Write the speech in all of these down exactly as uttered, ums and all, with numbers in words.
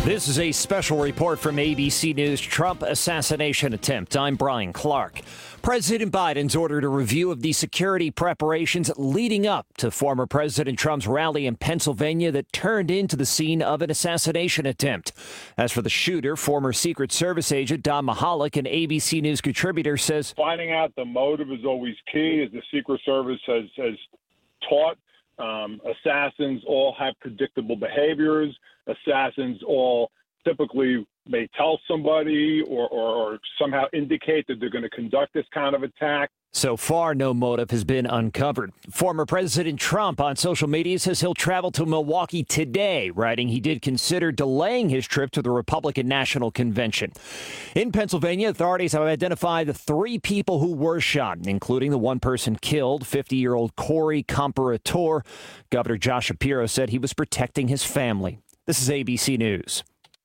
This is a special report from A B C News Trump assassination attempt. I'm Brian Clark. President Biden's ordered a review of the security preparations leading up to former President Trump's rally in Pennsylvania that turned into the scene of an assassination attempt. As for the shooter, former Secret Service agent Don Mahalik, an A B C News contributor, says finding out the motive is always key, as the Secret Service has, has taught. Um, assassins all have predictable behaviors. Assassins all typically may tell somebody or, or, or somehow indicate that they're going to conduct this kind of attack. So far, no motive has been uncovered. Former President Trump on social media says he'll travel to Milwaukee today, writing he did consider delaying his trip to the Republican National Convention. In Pennsylvania, authorities have identified the three people who were shot, including the one person killed, fifty-year-old Corey Comparator. Governor Josh Shapiro said he was protecting his family. This is A B C News.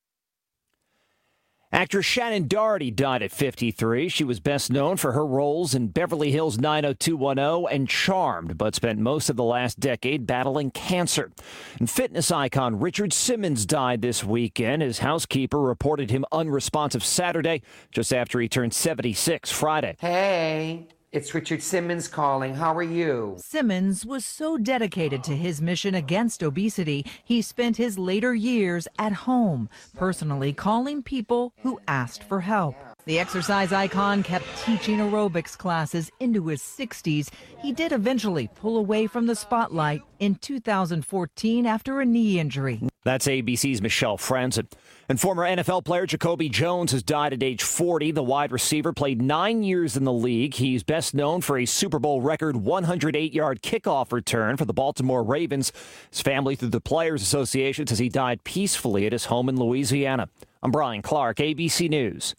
Actress Shannon Doherty died at fifty-three. She was best known for her roles in Beverly Hills nine oh two one oh and Charmed, but spent most of the last decade battling cancer. And fitness icon Richard Simmons died this weekend. His housekeeper reported him unresponsive Saturday, just after he turned seventy-six Friday. Hey. It's Richard Simmons calling. How are you? Simmons was so dedicated to his mission against obesity, he spent his later years at home, personally calling people who asked for help. The exercise icon kept teaching aerobics classes into his sixties. He did eventually pull away from the spotlight in two thousand fourteen after a knee injury. That's A B C's Michelle Franzen. And former N F L player Jacoby Jones has died at age forty. The wide receiver played nine years in the league. He's best known for a Super Bowl record one hundred eight yard kickoff return for the Baltimore Ravens. His family, through the Players Association, says he died peacefully at his home in Louisiana. I'm Brian Clark, A B C News.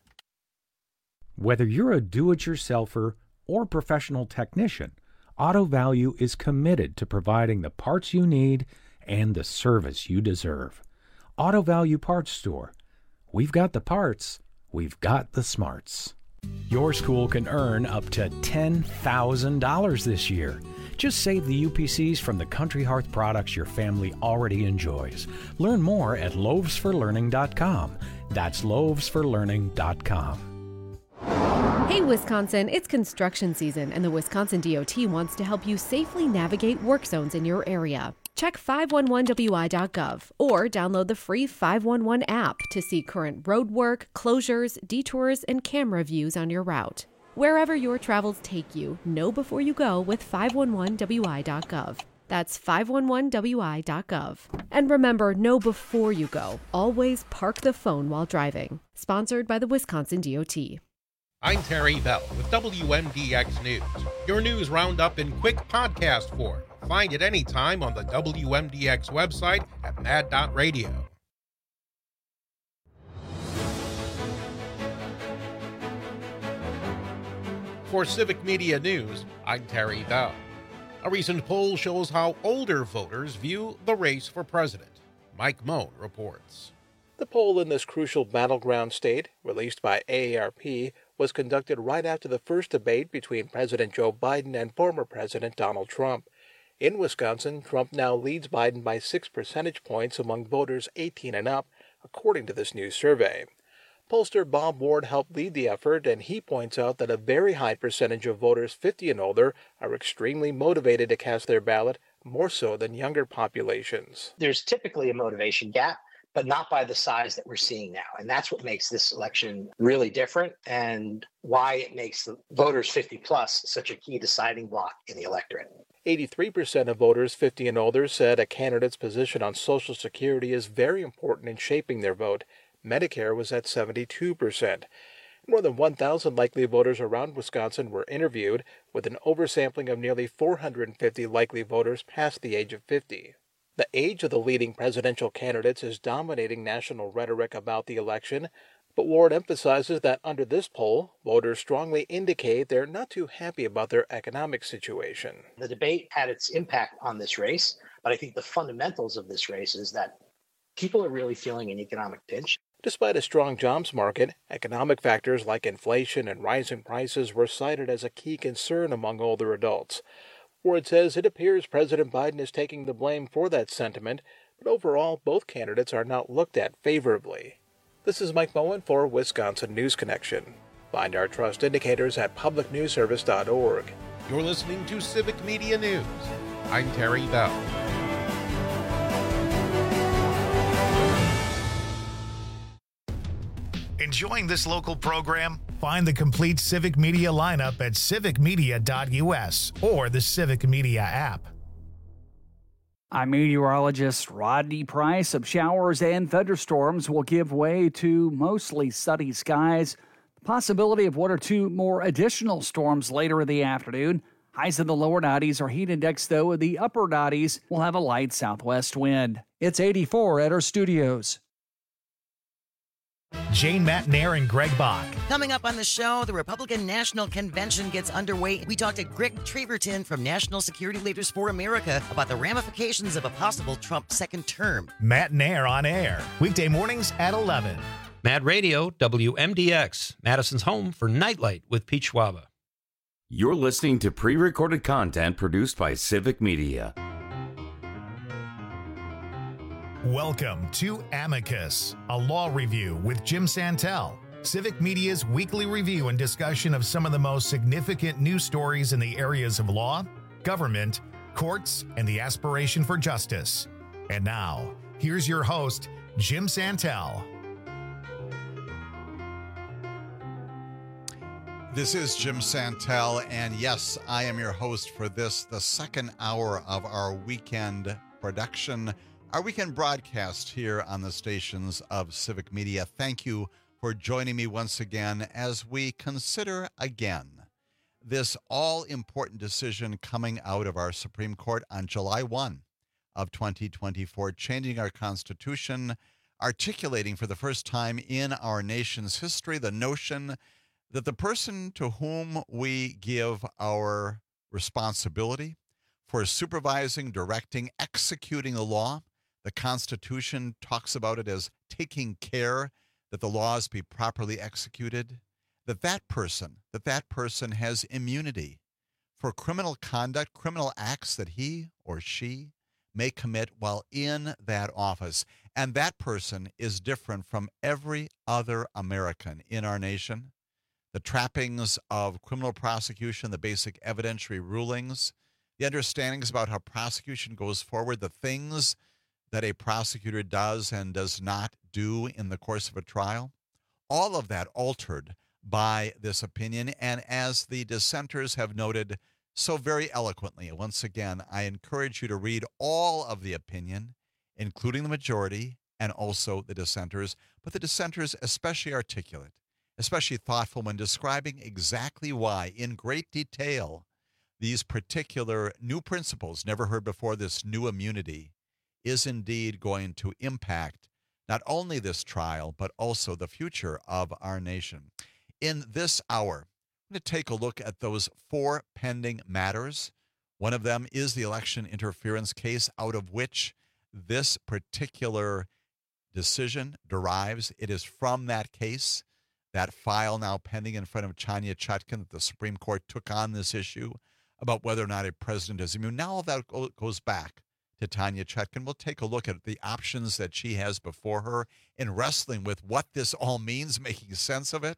Whether you're a do-it-yourselfer or professional technician, Auto Value is committed to providing the parts you need and the service you deserve. Auto Value Parts Store. We've got the parts. We've got the smarts. Your school can earn up to ten thousand dollars this year. Just save the U P Cs from the Country Hearth products your family already enjoys. Learn more at loaves for learning dot com. That's loaves for learning dot com. Hey, Wisconsin, it's construction season, and the Wisconsin D O T wants to help you safely navigate work zones in your area. Check five one one W I dot gov or download the free five one one app to see current road work, closures, detours, and camera views on your route. Wherever your travels take you, know before you go with five one one W I dot gov. That's five one one W I dot gov. And remember, know before you go. Always park the phone while driving. Sponsored by the Wisconsin D O T. I'm Terry Bell with W M D X News, your news roundup in quick podcast form. Find it anytime on the W M D X website at mad dot radio. For Civic Media News, I'm Terry Bell. A recent poll shows how older voters view the race for president. Mike Moan reports. The poll in this crucial battleground state, released by A A R P, was conducted right after the first debate between President Joe Biden and former President Donald Trump. In Wisconsin, Trump now leads Biden by six percentage points among voters eighteen and up, according to this new survey. Pollster Bob Ward helped lead the effort, and he points out that a very high percentage of voters fifty and older are extremely motivated to cast their ballot, more so than younger populations. There's typically a motivation gap, but not by the size that we're seeing now. And that's what makes this election really different and why it makes the voters fifty plus such a key deciding block in the electorate. eighty-three percent of voters fifty and older said a candidate's position on Social Security is very important in shaping their vote. Medicare was at seventy-two percent. More than one thousand likely voters around Wisconsin were interviewed, with an oversampling of nearly four hundred fifty likely voters past the age of fifty. The age of the leading presidential candidates is dominating national rhetoric about the election, but Ward emphasizes that under this poll, voters strongly indicate they're not too happy about their economic situation. The debate had its impact on this race, but I think the fundamentals of this race is that people are really feeling an economic pinch. Despite a strong jobs market, economic factors like inflation and rising prices were cited as a key concern among older adults. Ward says it appears President Biden is taking the blame for that sentiment, but overall, both candidates are not looked at favorably. This is Mike Moen for Wisconsin News Connection. Find our trust indicators at public news service dot org. You're listening to Civic Media News. I'm Terry Bell. Enjoying this local program? Find the complete Civic Media lineup at civic media dot u s or the Civic Media app. I'm meteorologist Rodney Price. Some showers and thunderstorms will give way to mostly sunny skies. The possibility of one or two more additional storms later in the afternoon. Highs in the lower nineties. Our heat index, though, in the upper nineties will have a light southwest wind. It's eighty-four at our studios. Jane Matnair and Greg Bach. Coming up on the show, the Republican National Convention gets underway. We talked to Greg Treverton from National Security Leaders for America about the ramifications of a possible Trump second term. Matnair on air, weekday mornings at eleven. Mad Radio, W M D X, Madison's home for Nightlight with Pete Schwaba. You're listening to pre-recorded content produced by Civic Media. Welcome to Amicus, a law review with Jim Santel, Civic Media's weekly review and discussion of some of the most significant news stories in the areas of law, government, courts, and the aspiration for justice. And now, here's your host, Jim Santel. This is Jim Santel, and yes, I am your host for this, the second hour of our weekend production, our weekend broadcast here on the stations of Civic Media. Thank you for joining me once again as we consider again this all-important decision coming out of our Supreme Court on July first of twenty twenty-four, changing our Constitution, articulating for the first time in our nation's history the notion that the person to whom we give our responsibility for supervising, directing, executing the law, the Constitution talks about it as taking care that the laws be properly executed, that that person, that that person has immunity for criminal conduct, criminal acts that he or she may commit while in that office. And that person is different from every other American in our nation. The trappings of criminal prosecution, the basic evidentiary rulings, the understandings about how prosecution goes forward, the things that a prosecutor does and does not do in the course of a trial, all of that altered by this opinion. And as the dissenters have noted so very eloquently, once again, I encourage you to read all of the opinion, including the majority and also the dissenters, but the dissenters especially articulate, especially thoughtful when describing exactly why, in great detail, these particular new principles, never heard before, this new immunity, is indeed going to impact not only this trial, but also the future of our nation. In this hour, I'm going to take a look at those four pending matters. One of them is the election interference case out of which this particular decision derives. It is from that case, that file now pending in front of Tanya Chutkan, that the Supreme Court took on this issue about whether or not a president is immune. Now all that goes back to Tanya Chutkan. We'll take a look at the options that she has before her in wrestling with what this all means, making sense of it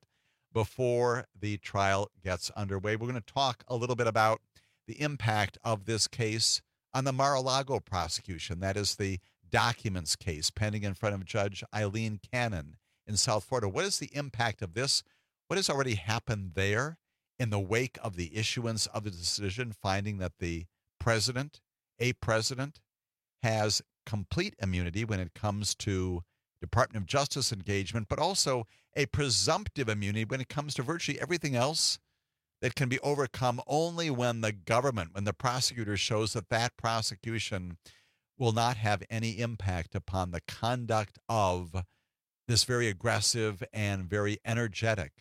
before the trial gets underway. We're going to talk a little bit about the impact of this case on the Mar-a-Lago prosecution. That is the documents case pending in front of Judge Eileen Cannon in South Florida. What is the impact of this? What has already happened there in the wake of the issuance of the decision, finding that the president, a president, has complete immunity when it comes to Department of Justice engagement, but also a presumptive immunity when it comes to virtually everything else that can be overcome only when the government, when the prosecutor shows that that prosecution will not have any impact upon the conduct of this very aggressive and very energetic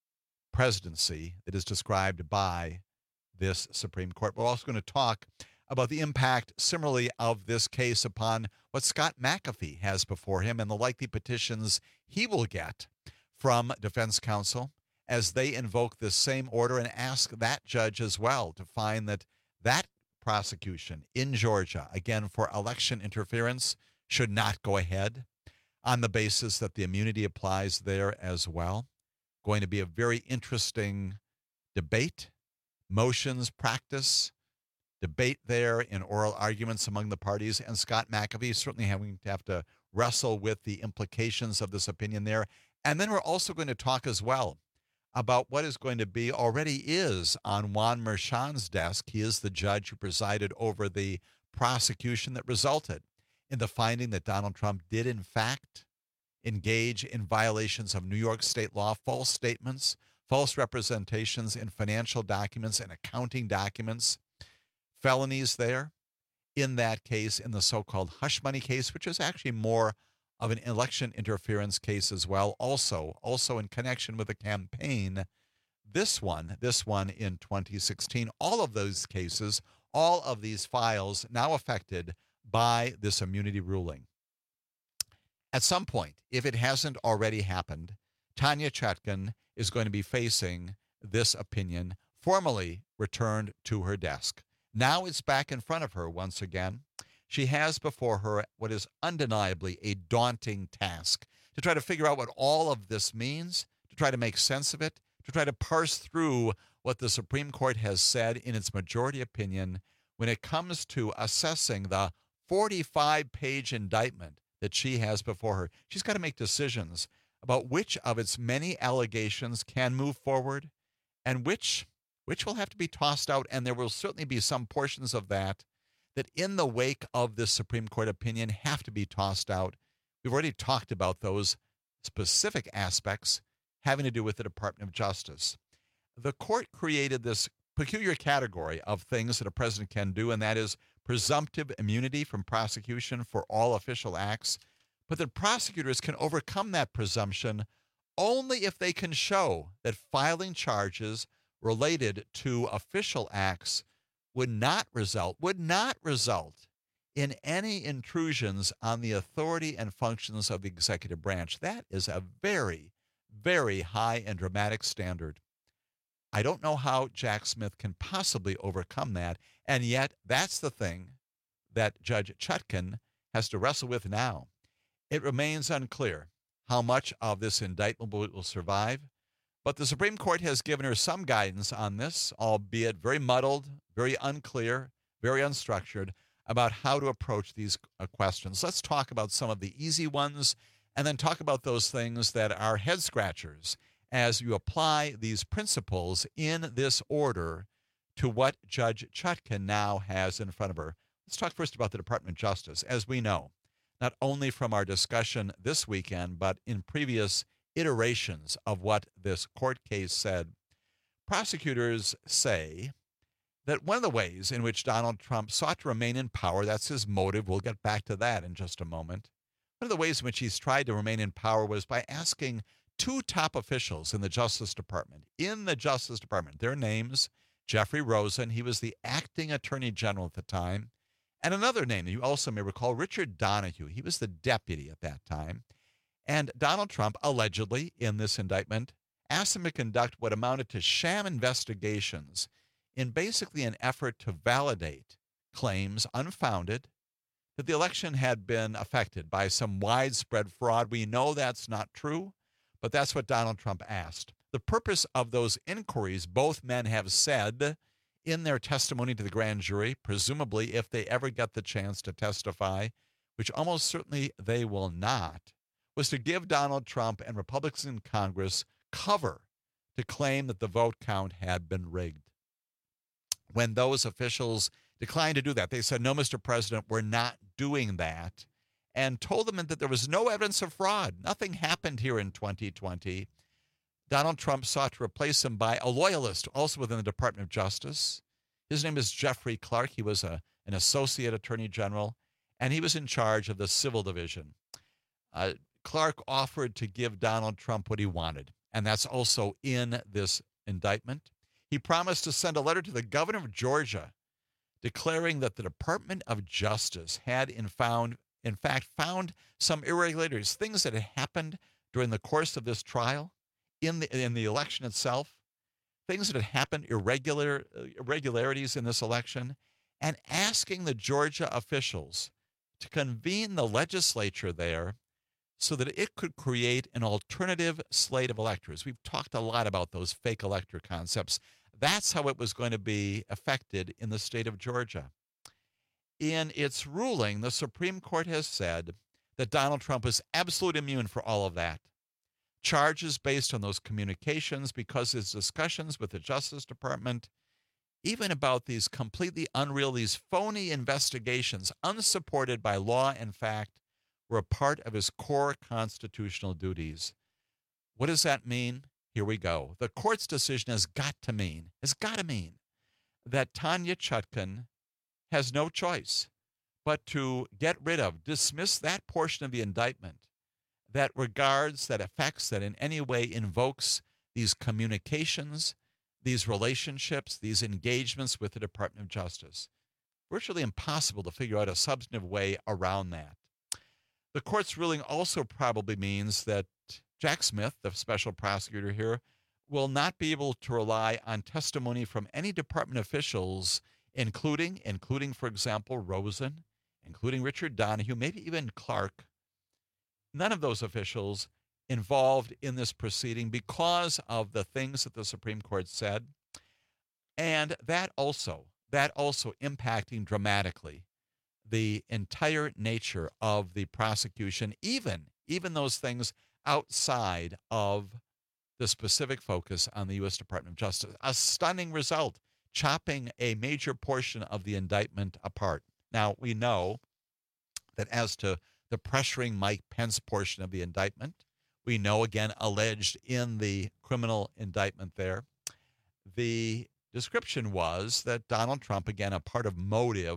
presidency that is described by this Supreme Court. We're also going to talk about the impact, similarly, of this case upon what Scott McAfee has before him and the likely petitions he will get from defense counsel as they invoke this same order and ask that judge as well to find that that prosecution in Georgia, again, for election interference, should not go ahead on the basis that the immunity applies there as well. Going to be a very interesting debate, motions, practice, debate there in oral arguments among the parties, and Scott McAfee certainly having to have to wrestle with the implications of this opinion there. And then we're also going to talk as well about what is going to be, already is, on Juan Merchan's desk. He is the judge who presided over the prosecution that resulted in the finding that Donald Trump did, in fact, engage in violations of New York state law, false statements, false representations in financial documents and accounting documents, felonies there in that case, in the so-called hush money case, which is actually more of an election interference case as well, also, also in connection with the campaign. This one, this one in twenty sixteen, all of those cases, all of these files now affected by this immunity ruling. At some point, if it hasn't already happened, Tanya Chutkan is going to be facing this opinion formally returned to her desk. Now it's back in front of her once again. She has before her what is undeniably a daunting task to try to figure out what all of this means, to try to make sense of it, to try to parse through what the Supreme Court has said in its majority opinion when it comes to assessing the forty-five page indictment that she has before her. She's got to make decisions about which of its many allegations can move forward and which which will have to be tossed out, and there will certainly be some portions of that that in the wake of this Supreme Court opinion have to be tossed out. We've already talked about those specific aspects having to do with the Department of Justice. The court created this peculiar category of things that a president can do, and that is presumptive immunity from prosecution for all official acts. But the prosecutors can overcome that presumption only if they can show that filing charges related to official acts would not result, would not result in any intrusions on the authority and functions of the executive branch. That is a very, very high and dramatic standard. I don't know how Jack Smith can possibly overcome that, and yet that's the thing that Judge Chutkan has to wrestle with now. It remains unclear how much of this indictment will survive, but the Supreme Court has given her some guidance on this, albeit very muddled, very unclear, very unstructured, about how to approach these uh, questions. Let's talk about some of the easy ones, and then talk about those things that are head-scratchers as you apply these principles in this order to what Judge Chutkan now has in front of her. Let's talk first about the Department of Justice. As we know, not only from our discussion this weekend, but in previous iterations of what this court case said, prosecutors say that one of the ways in which Donald Trump sought to remain in power, that's his motive, we'll get back to that in just a moment, one of the ways in which he's tried to remain in power was by asking two top officials in the Justice Department, in the Justice Department, their names, Jeffrey Rosen, he was the acting attorney general at the time, and another name that you also may recall, Richard Donahue. He was the deputy at that time. And Donald Trump, allegedly, in this indictment, asked him to conduct what amounted to sham investigations in basically an effort to validate claims, unfounded, that the election had been affected by some widespread fraud. We know that's not true, but that's what Donald Trump asked. The purpose of those inquiries, both men have said in their testimony to the grand jury, presumably if they ever get the chance to testify, which almost certainly they will not, was to give Donald Trump and Republicans in Congress cover to claim that the vote count had been rigged. When those officials declined to do that, they said, no, Mister President, we're not doing that, and told them that there was no evidence of fraud. Nothing happened here in twenty twenty. Donald Trump sought to replace him by a loyalist, also within the Department of Justice. His name is Jeffrey Clark. He was a, an associate attorney general, and he was in charge of the civil division. Uh, Clark offered to give Donald Trump what he wanted, and that's also in this indictment. He promised to send a letter to the governor of Georgia declaring that the Department of Justice had in, found, in fact found some irregularities, things that had happened during the course of this trial, in the, in the election itself, things that had happened, irregular, irregularities in this election, and asking the Georgia officials to convene the legislature there so that it could create an alternative slate of electors. We've talked a lot about those fake elector concepts. That's how it was going to be affected in the state of Georgia. In its ruling, the Supreme Court has said that Donald Trump is absolutely immune for all of that. Charges based on those communications, because his discussions with the Justice Department, even about these completely unreal, these phony investigations, unsupported by law and fact, were a part of his core constitutional duties. What does that mean? Here we go. The court's decision has got to mean, has got to mean that Tanya Chutkan has no choice but to get rid of, dismiss that portion of the indictment that regards, that affects, that in any way invokes these communications, these relationships, these engagements with the Department of Justice. Virtually impossible to figure out a substantive way around that. The court's ruling also probably means that Jack Smith, the special prosecutor here, will not be able to rely on testimony from any department officials, including, including, for example, Rosen, including Richard Donahue, maybe even Clark. None of those officials involved in this proceeding because of the things that the Supreme Court said, and that also, that also impacting dramatically the entire nature of the prosecution, even, even those things outside of the specific focus on the U S Department of Justice. A stunning result, chopping a major portion of the indictment apart. Now, we know that as to the pressuring Mike Pence portion of the indictment, we know, again, alleged in the criminal indictment there, the description was that Donald Trump, again, a part of motive,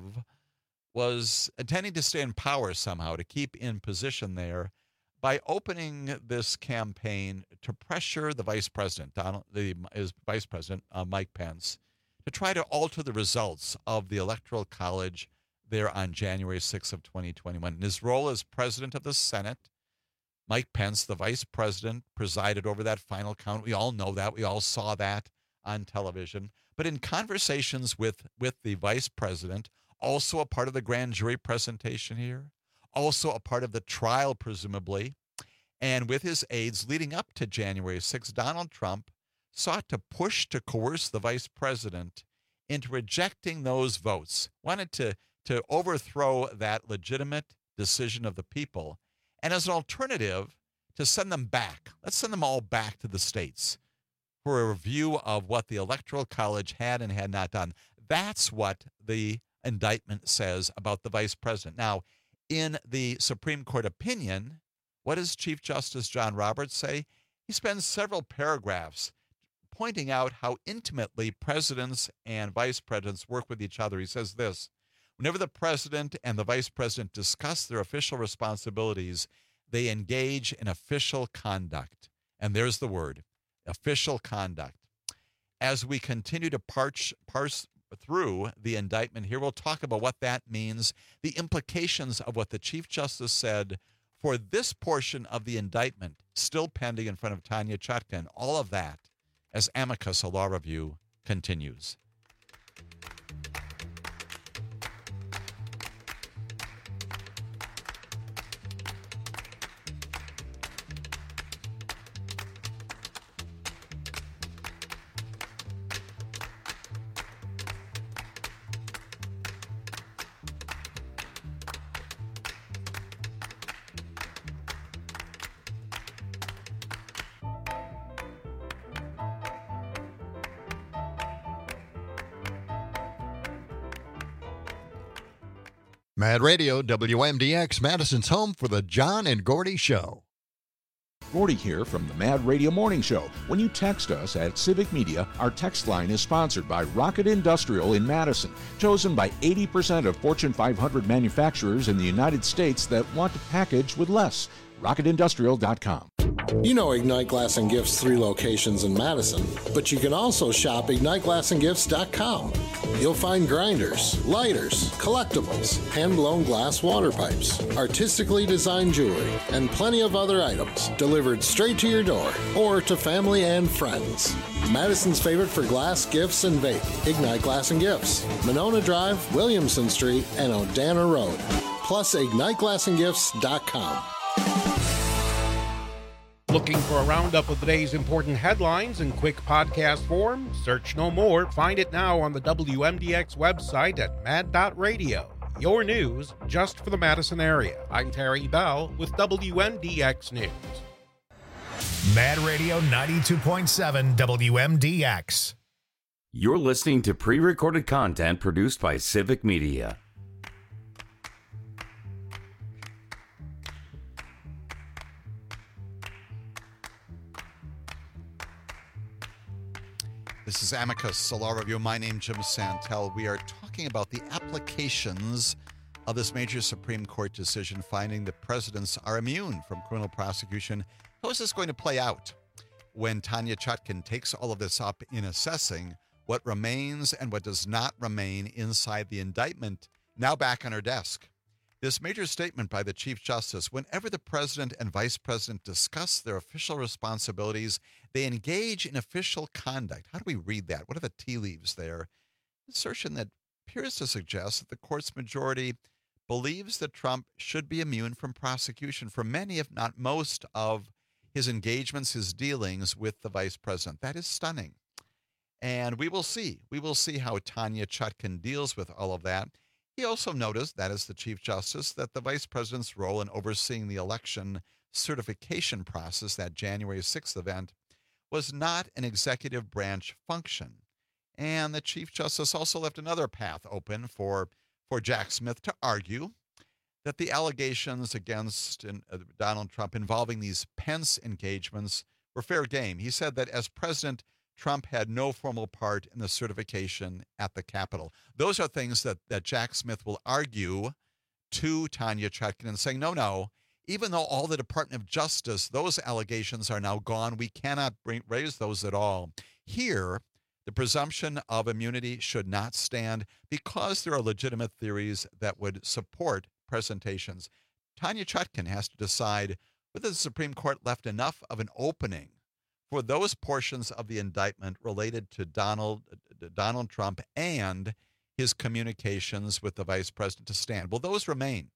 was intending to stay in power somehow, to keep in position there by opening this campaign to pressure the vice president, Donald, the his vice president, uh, Mike Pence, to try to alter the results of the Electoral College there on January sixth of twenty twenty-one. In his role as president of the Senate, Mike Pence, the vice president, presided over that final count. We all know that. We all saw that on television. But in conversations with, with the vice president, also a part of the grand jury presentation here, also a part of the trial, presumably, and with his aides leading up to January sixth, Donald Trump sought to push, to coerce the vice president into rejecting those votes, wanted to, to overthrow that legitimate decision of the people, and as an alternative, to send them back. Let's send them all back to the states for a review of what the Electoral College had and had not done. That's what the indictment says about the vice president. Now, in the Supreme Court opinion, what does Chief Justice John Roberts say? He spends several paragraphs pointing out how intimately presidents and vice presidents work with each other. He says this: whenever the president and the vice president discuss their official responsibilities, they engage in official conduct. And there's the word, official conduct. As we continue to parch, parse through the indictment here, we'll talk about what that means, the implications of what the Chief Justice said for this portion of the indictment still pending in front of Tanya Chutkan, all of that as Amicus, a law review, continues. Mad Radio, W M D X, Madison's home for the John and Gordy Show. Gordy here from the Mad Radio Morning Show. When you text us at Civic Media, our text line is sponsored by Rocket Industrial in Madison, chosen by eighty percent of Fortune five hundred manufacturers in the United States that want to package with less. rocket industrial dot com. You know Ignite Glass and Gifts' three locations in Madison, but you can also shop ignite glass and gifts dot com. You'll find grinders, lighters, collectibles, hand-blown glass water pipes, artistically designed jewelry, and plenty of other items delivered straight to your door or to family and friends. Madison's favorite for glass, gifts, and vape, Ignite Glass and Gifts, Monona Drive, Williamson Street, and Odana Road. plus ignite glass and gifts dot com. Looking for a roundup of the day's important headlines in quick podcast form? Search no more. Find it now on the W M D X website at mad dot radio. Your news just for the Madison area. I'm Terry Bell with W M D X News. Mad Radio ninety-two point seven W M D X. You're listening to pre-recorded content produced by Civic Media. This is Amicus, a law review. My name is Jim Santel. We are talking about the applications of this major Supreme Court decision finding that presidents are immune from criminal prosecution. How is this going to play out when Tanya Chutkan takes all of this up in assessing what remains and what does not remain inside the indictment, now back on her desk? This major statement by the Chief Justice: whenever the president and vice president discuss their official responsibilities, they engage in official conduct. How do we read that? What are the tea leaves there? Assertion that appears to suggest that the court's majority believes that Trump should be immune from prosecution for many, if not most, of his engagements, his dealings with the vice president. That is stunning. And we will see. We will see how Tanya Chutkan deals with all of that. He also noticed, that is the Chief Justice, that the vice president's role in overseeing the election certification process, that January sixth event, was not an executive branch function. And the Chief Justice also left another path open for, for Jack Smith to argue that the allegations against uh, Donald Trump involving these Pence engagements were fair game. He said that as president, Trump had no formal part in the certification at the Capitol. Those are things that, that Jack Smith will argue to Tanya Chutkan and saying, no, no, even though all the Department of Justice, those allegations are now gone, we cannot bring, raise those at all. Here, the presumption of immunity should not stand because there are legitimate theories that would support presentations. Tanya Chutkan has to decide whether the Supreme Court left enough of an opening for those portions of the indictment related to Donald Donald Trump and his communications with the vice president to stand. Will those remain?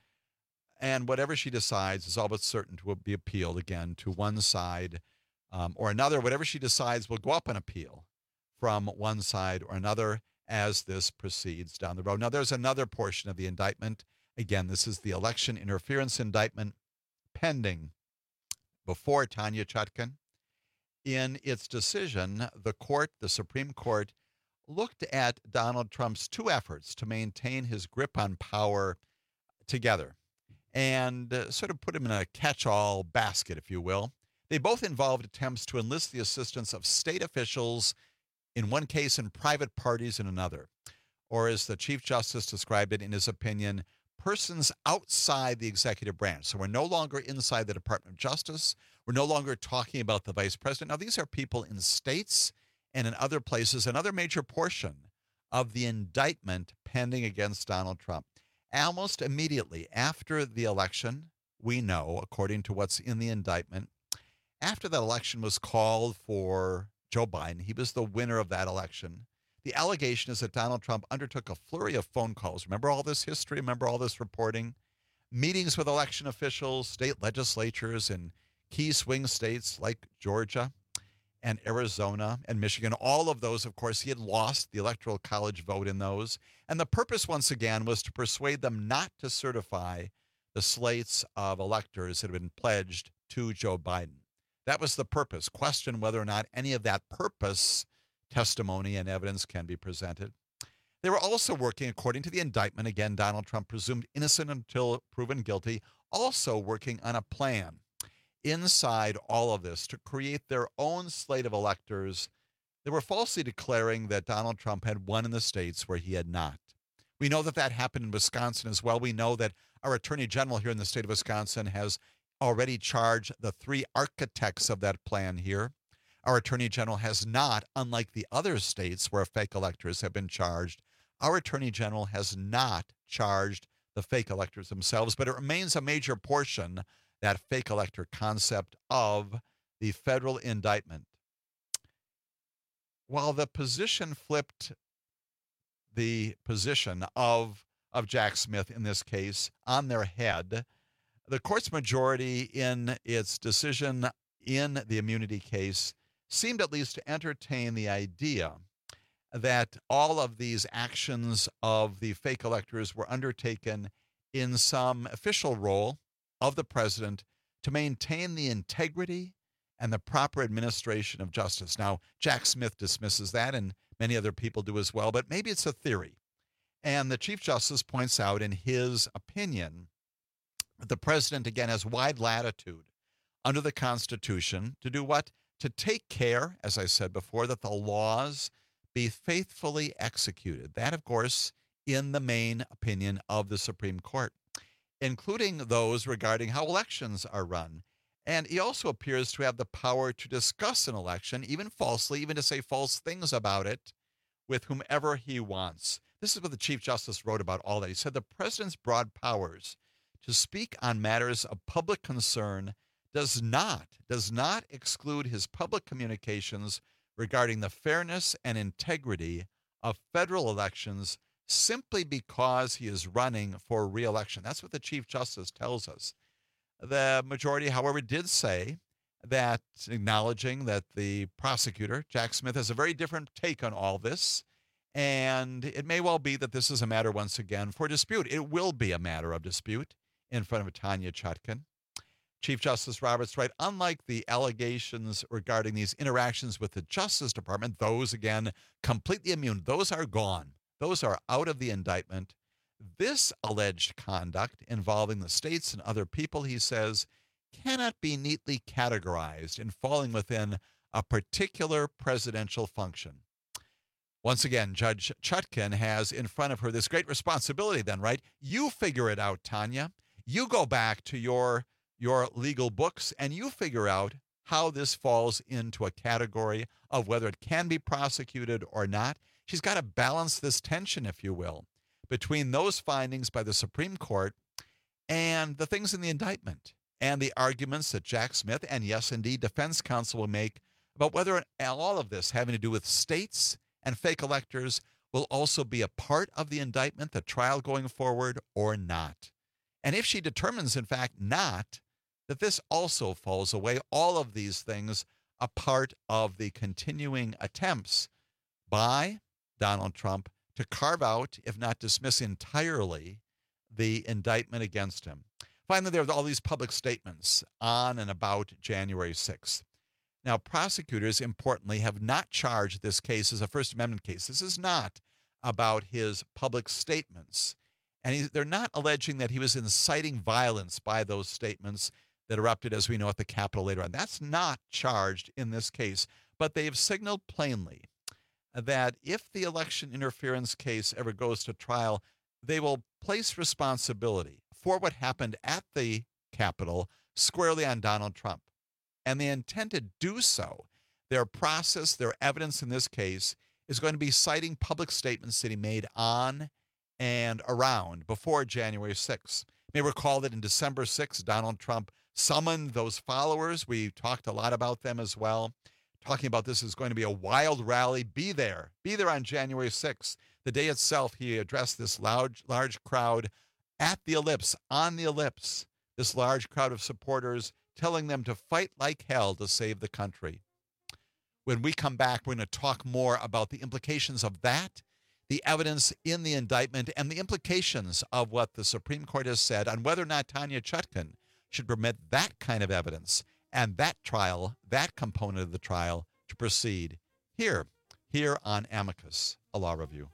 And whatever she decides is all but certain to be appealed again to one side um, or another. Whatever she decides will go up on appeal from one side or another as this proceeds down the road. Now, there's another portion of the indictment. Again, this is the election interference indictment pending before Tanya Chutkan. In its decision, the court, the Supreme Court, looked at Donald Trump's two efforts to maintain his grip on power together and uh, sort of put him in a catch-all basket, if you will. They both involved attempts to enlist the assistance of state officials, in one case, and private parties in another. Or as the Chief Justice described it in his opinion, persons outside the executive branch. So we're no longer inside the Department of Justice. We're no longer talking about the vice president. Now, these are people in states and in other places, another major portion of the indictment pending against Donald Trump. Almost immediately after the election, we know, according to what's in the indictment, after that election was called for Joe Biden, he was the winner of that election. The allegation is that Donald Trump undertook a flurry of phone calls. Remember all this history? Remember all this reporting? Meetings with election officials, state legislatures in key swing states like Georgia and Arizona and Michigan. All of those, of course, he had lost the Electoral College vote in those. And the purpose, once again, was to persuade them not to certify the slates of electors that had been pledged to Joe Biden. That was the purpose. Question whether or not any of that purpose testimony and evidence can be presented. They were also working, according to the indictment, again, Donald Trump presumed innocent until proven guilty, also working on a plan inside all of this to create their own slate of electors. They were falsely declaring that Donald Trump had won in the states where he had not. We know that that happened in Wisconsin as well. We know that our Attorney General here in the state of Wisconsin has already charged the three architects of that plan here. Our Attorney General has not, unlike the other states where fake electors have been charged, our Attorney General has not charged the fake electors themselves, but it remains a major portion, that fake elector concept of the federal indictment. While the position flipped the position of of Jack Smith in this case on their head. The court's majority in its decision in the immunity case seemed at least to entertain the idea that all of these actions of the fake electors were undertaken in some official role of the president to maintain the integrity and the proper administration of justice. Now, Jack Smith dismisses that, and many other people do as well, but maybe it's a theory. And the Chief Justice points out in his opinion that the president, again, has wide latitude under the Constitution to do what? To take care, as I said before, that the laws be faithfully executed. That, of course, in the main opinion of the Supreme Court, including those regarding how elections are run. And he also appears to have the power to discuss an election, even falsely, even to say false things about it, with whomever he wants. This is what the Chief Justice wrote about all that. He said the president's broad powers to speak on matters of public concern does not, does not exclude his public communications regarding the fairness and integrity of federal elections simply because he is running for re-election. That's what the Chief Justice tells us. The majority, however, did say that, acknowledging that the prosecutor, Jack Smith, has a very different take on all this, and it may well be that this is a matter, once again, for dispute. It will be a matter of dispute in front of Tanya Chutkan. Chief Justice Roberts writes, unlike the allegations regarding these interactions with the Justice Department, those, again, completely immune, those are gone. Those are out of the indictment. This alleged conduct involving the states and other people, he says, cannot be neatly categorized in falling within a particular presidential function. Once again, Judge Chutkan has in front of her this great responsibility then, right? You figure it out, Tanya. You go back to your, your legal books and you figure out how this falls into a category of whether it can be prosecuted or not. She's got to balance this tension, if you will, between those findings by the Supreme Court and the things in the indictment and the arguments that Jack Smith and, yes, indeed, defense counsel will make about whether all of this having to do with states and fake electors will also be a part of the indictment, the trial going forward, or not. And if she determines, in fact, not, that this also falls away, all of these things a part of the continuing attempts by Donald Trump to carve out, if not dismiss entirely, the indictment against him. Finally, there are all these public statements on and about January sixth. Now, prosecutors, importantly, have not charged this case as a First Amendment case. This is not about his public statements. And he, they're not alleging that he was inciting violence by those statements that erupted, as we know, at the Capitol later on. That's not charged in this case. But they have signaled plainly that if the election interference case ever goes to trial, they will place responsibility for what happened at the Capitol squarely on Donald Trump. And they intend to do so. Their process, their evidence in this case, is going to be citing public statements that he made on and around before January sixth. You may recall that in December sixth, Donald Trump summoned those followers. We talked a lot about them as well, talking about this is going to be a wild rally. Be there. Be there on January sixth. The day itself, he addressed this large, large crowd at the Ellipse, on the Ellipse, this large crowd of supporters, telling them to fight like hell to save the country. When we come back, we're going to talk more about the implications of that, the evidence in the indictment, and the implications of what the Supreme Court has said on whether or not Tanya Chutkan should permit that kind of evidence and that trial, that component of the trial, to proceed here, here on Amicus, a law review.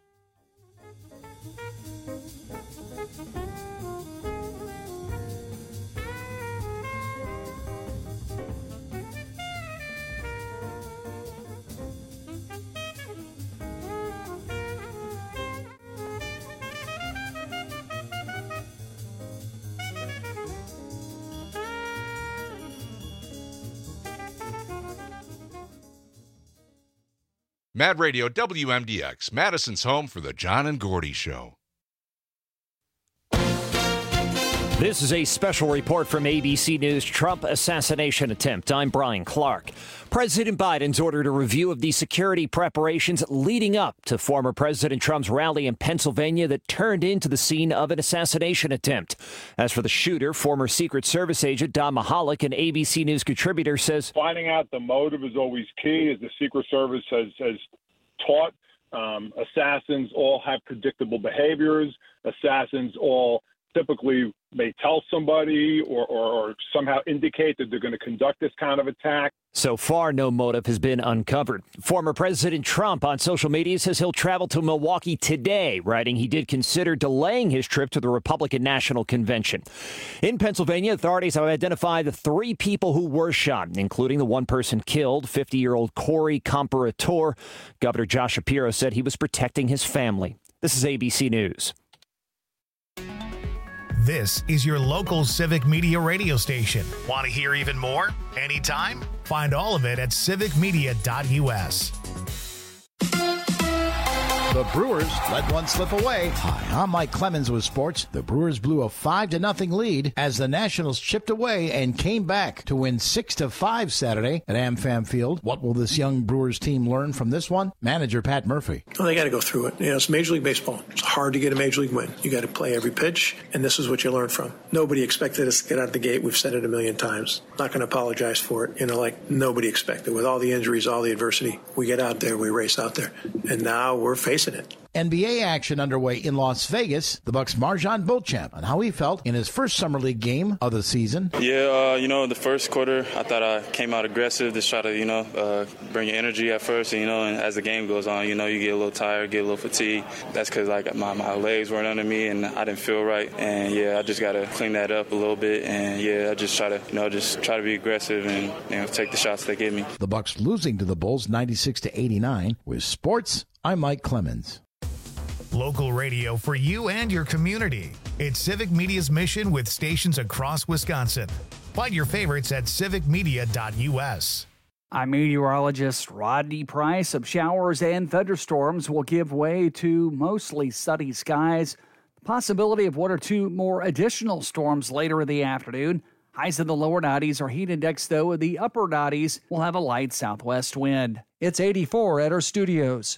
Mad Radio W M D X, Madison's home for the John and Gordy Show. This is a special report from A B C News Trump assassination attempt. I'm Brian Clark. President Biden's ordered a review of the security preparations leading up to former President Trump's rally in Pennsylvania that turned into the scene of an assassination attempt. As for the shooter, former Secret Service agent Don Mahalik, an A B C News contributor, says finding out the motive is always key, as the Secret Service has, has taught. Um, assassins all have predictable behaviors. Assassins all typically may tell somebody or, or, or somehow indicate that they're going to conduct this kind of attack. So far, no motive has been uncovered. Former President Trump on social media says he'll travel to Milwaukee today, writing he did consider delaying his trip to the Republican National Convention. In Pennsylvania, authorities have identified the three people who were shot, including the one person killed, fifty-year-old Corey Comparator. Governor Josh Shapiro said he was protecting his family. This is A B C News. This is your local Civic Media radio station. Want to hear even more? Anytime? Find all of it at civic media dot u s. The Brewers let one slip away. Hi, I'm Mike Clemens with sports. The Brewers blew a five to nothing lead as the Nationals chipped away and came back to win six to five Saturday at AmFam Field. What will this young Brewers team learn from this one? Manager Pat Murphy. Well, they got to go through it. You know, it's Major League Baseball. It's hard to get a Major League win. You got to play every pitch, and this is what you learn from. Nobody expected us to get out of the gate. We've said it a million times. Not going to apologize for it. You know, like nobody expected. With all the injuries, all the adversity, we get out there, we race out there, and now we're facing it. N B A action underway in Las Vegas. The Bucks' Marjan Beauchamp on how he felt in his first Summer League game of the season. Yeah, uh, you know, the first quarter, I thought I came out aggressive to try to, you know, uh, bring your energy at first. And, you know, and as the game goes on, you know, you get a little tired, get a little fatigued. That's because, like, my, my legs weren't under me and I didn't feel right. And, yeah, I just got to clean that up a little bit. And, yeah, I just try to, you know, just try to be aggressive and, you know, take the shots they give me. The Bucks losing to the Bulls ninety-six to eighty-nine. With sports, I'm Mike Clemens. Local radio for you and your community. It's Civic Media's mission with stations across Wisconsin. Find your favorites at civic media dot u s. I'm meteorologist Rodney Price. Of showers and thunderstorms will give way to mostly sunny skies. The possibility of one or two more additional storms later in the afternoon. Highs in the lower nineties. Our heat index, though, in the upper nineties will have a light southwest wind. It's eighty-four at our studios.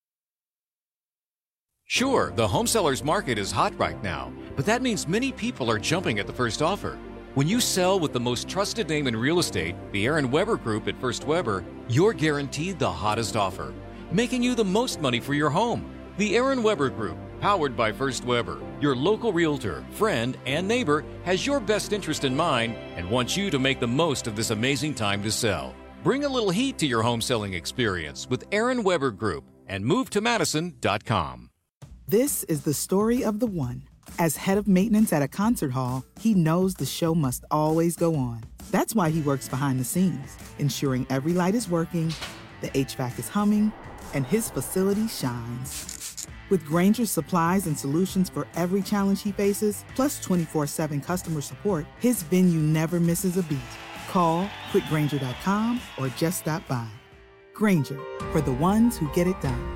Sure, the home seller's market is hot right now, but that means many people are jumping at the first offer. When you sell with the most trusted name in real estate, the Aaron Weber Group at First Weber, you're guaranteed the hottest offer, making you the most money for your home. The Aaron Weber Group, powered by First Weber, your local realtor, friend, and neighbor, has your best interest in mind and wants you to make the most of this amazing time to sell. Bring a little heat to your home selling experience with Aaron Weber Group and move to madison dot com. This is the story of the one. As head of maintenance at a concert hall, he knows the show must always go on. That's why he works behind the scenes, ensuring every light is working, the H V A C is humming, and his facility shines. With Grainger's supplies and solutions for every challenge he faces, plus twenty-four seven customer support, his venue never misses a beat. Call quick grainger dot com or just stop by. Grainger, for the ones who get it done.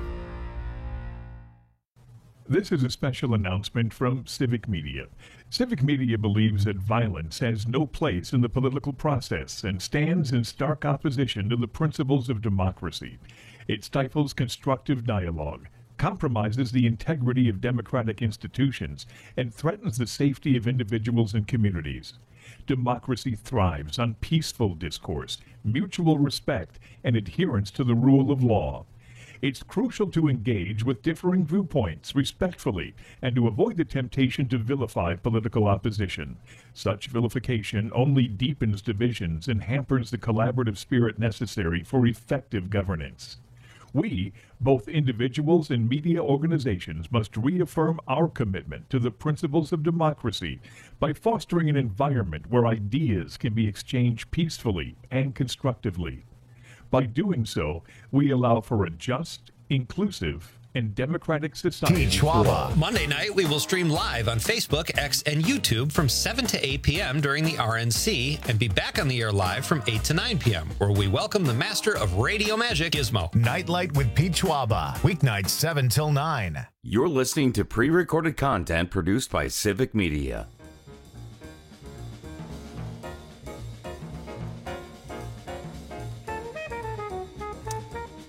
This is a special announcement from Civic Media. Civic Media believes that violence has no place in the political process and stands in stark opposition to the principles of democracy. It stifles constructive dialogue, compromises the integrity of democratic institutions, and threatens the safety of individuals and communities. Democracy thrives on peaceful discourse, mutual respect, and adherence to the rule of law. It's crucial to engage with differing viewpoints respectfully and to avoid the temptation to vilify political opposition. Such vilification only deepens divisions and hampers the collaborative spirit necessary for effective governance. We, both individuals and media organizations, must reaffirm our commitment to the principles of democracy by fostering an environment where ideas can be exchanged peacefully and constructively. By doing so, we allow for a just, inclusive, and democratic society. Monday night, we will stream live on Facebook, X, and YouTube from seven to eight p.m. during the R N C and be back on the air live from eight to nine p.m., where we welcome the master of radio magic, Gizmo. Nightlight with Pete Schwaba, weeknights seven till nine. You're listening to pre-recorded content produced by Civic Media.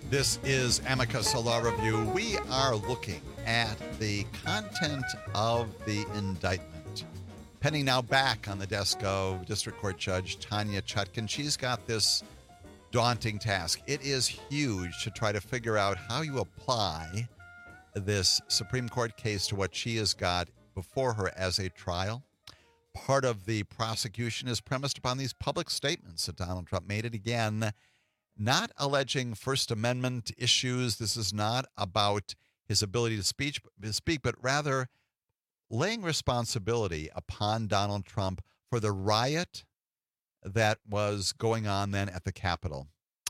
This is Amicus, a law review. We are looking at the content of the indictment. Pending now back on the desk of District Court Judge Tanya Chutkan. She's got this daunting task. It is huge to try to figure out how you apply this Supreme Court case to what she has got before her as a trial. Part of the prosecution is premised upon these public statements that Donald Trump made. It again, not alleging First Amendment issues. This is not about his ability to speak, to speak, but rather laying responsibility upon Donald Trump for the riot that was going on then at the Capitol.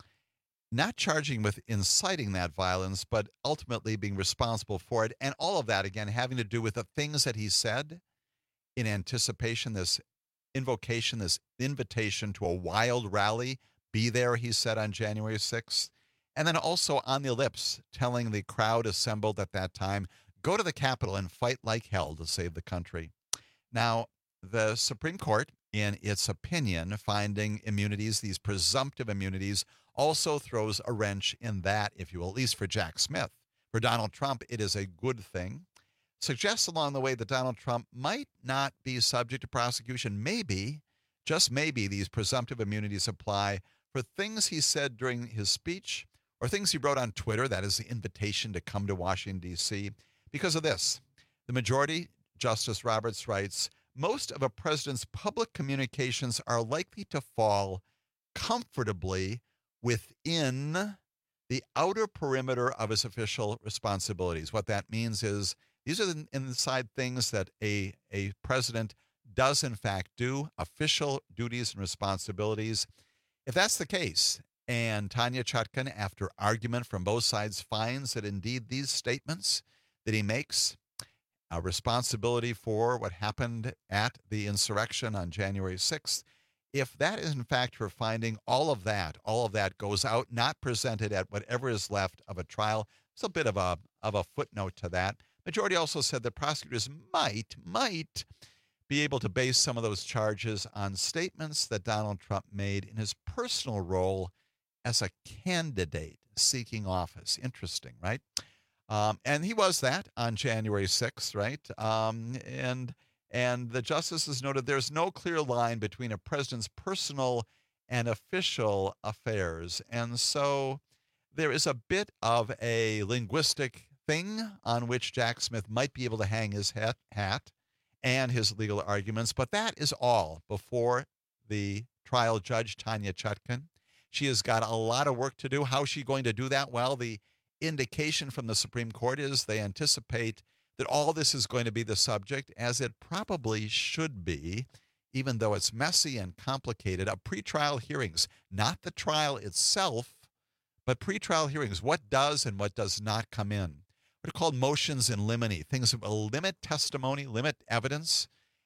Not charging with inciting that violence, but ultimately being responsible for it. And all of that, again, having to do with the things that he said in anticipation, this invocation, this invitation to a wild rally. Be there, he said on January sixth. And then also on the lips, telling the crowd assembled at that time, go to the Capitol and fight like hell to save the country. Now, the Supreme Court, in its opinion, finding immunities, these presumptive immunities, also throws a wrench in that, if you will, at least for Jack Smith. For Donald Trump, it is a good thing. Suggests along the way that Donald Trump might not be subject to prosecution. Maybe, just maybe, these presumptive immunities apply for things he said during his speech or things he wrote on Twitter, that is the invitation to come to Washington, D C Because of this, the majority, Justice Roberts writes, most of a president's public communications are likely to fall comfortably within the outer perimeter of his official responsibilities. What that means is these are the inside things that a, a president does in fact do, official duties and responsibilities. If that's the case, and Tanya Chutkan, after argument from both sides, finds that indeed these statements that he makes, a responsibility for what happened at the insurrection on January sixth, if that is in fact her finding, all of that, all of that goes out, not presented at whatever is left of a trial. It's a bit of a of a footnote to that. Majority also said that prosecutors might, might be able to base some of those charges on statements that Donald Trump made in his personal role as a candidate seeking office. Interesting, right? Um, and he was that on January sixth, right? Um, and and the justices noted there's no clear line between a president's personal and official affairs. And so there is a bit of a linguistic thing on which Jack Smith might be able to hang his hat, hat and his legal arguments. But that is all before the trial judge, Tanya Chutkan. She has got a lot of work to do. How is she going to do that? Well, the indication from the Supreme Court is they anticipate that all this is going to be the subject, as it probably should be, even though it's messy and complicated, of pretrial hearings, not the trial itself, but pretrial hearings, what does and what does not come in. What are called motions in limine, things that will limit testimony, limit evidence,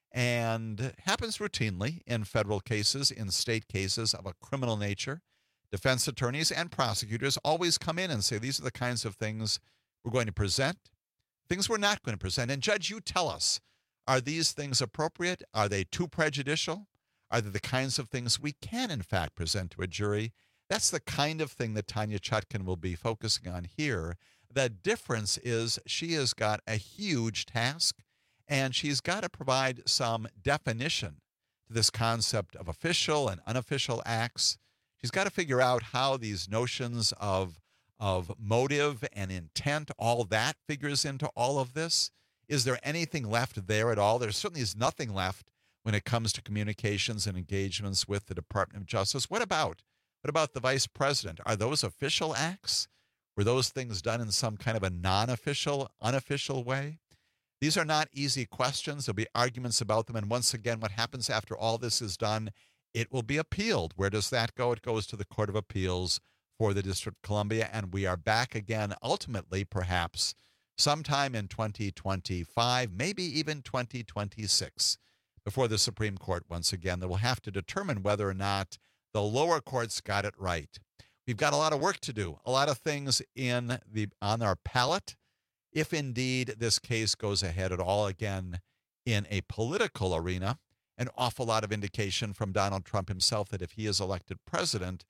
and happens routinely in federal cases, in state cases of a criminal nature. Defense attorneys and prosecutors always come in and say, these are the kinds of things we're going to present, things we're not going to present. And Judge, you tell us, are these things appropriate? Are they too prejudicial? Are they the kinds of things we can, in fact, present to a jury? That's the kind of thing that Tanya Chutkan will be focusing on here. The difference is she has got a huge task, and she's got to provide some definition to this concept of official and unofficial acts. She's got to figure out how these notions of, of motive and intent, all that figures into all of this. Is there anything left there at all? There certainly is nothing left when it comes to communications and engagements with the Department of Justice. What about? What about the vice president? Are those official acts? Were those things done in some kind of a non-official, unofficial way? These are not easy questions. There'll be arguments about them. And once again, what happens after all this is done, it will be appealed. Where does that go? It goes to the Court of Appeals for the District of Columbia. And we are back again, ultimately, perhaps, sometime in twenty twenty-five, maybe even twenty twenty-six, before the Supreme Court once again. That will have to determine whether or not the lower courts got it right. We've got a lot of work to do, a lot of things in the on our palette, if indeed this case goes ahead at all. Again, in a political arena, an awful lot of indication from Donald Trump himself that if he is elected president,